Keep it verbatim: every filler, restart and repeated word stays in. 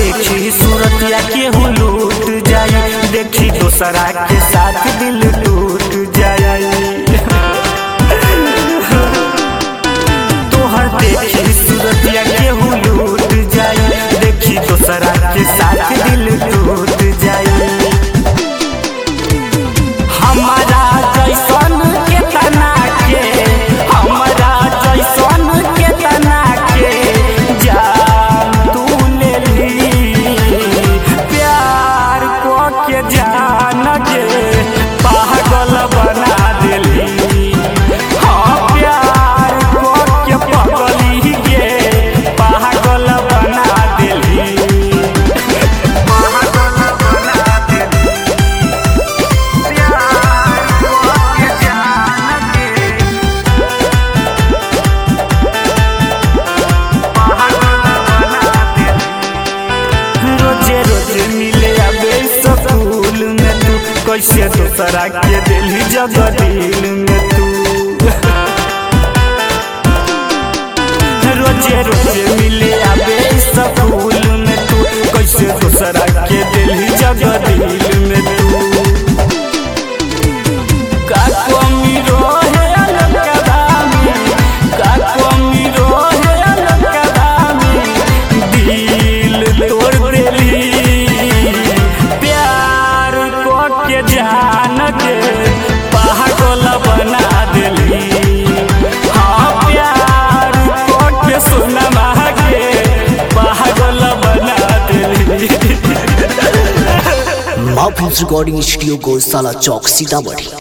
देखी सूरतिया केहू लूट जाई, देखी दोसरा के साथ दिल टूट जाई। तोहर देखी सूरतिया केहू लूट जाई, देखी दोसरा के साथ दिल टूट जाई। हमारा जैसन के तना के, हमारा जैसन के तना के जान तू ले ली, प्यार को के जान के पागल बना देली। हाँ प्यार को के पगली के पागल बना देली, पागल बना देली। रोजे रोजे मिले आबे स्कूल में तू, कैसे दूसरा के दिल जगह दिल में तू। रोजे रोजे मिले आबे स्कूल में तू, कैसे दूसरा के दिल जगह दिल में तू। का कमी रोहे अलकदा में, का कमी रोहे अलकदा में, दिल तोड़ देली। प्यार को के जान के पागल बना देली। हाँ प्यार को के सोनमा के पागल बना देली। माफिल्स रिकॉर्डिंग स्टूडियो गौशाला चौक सीतामढ़ी।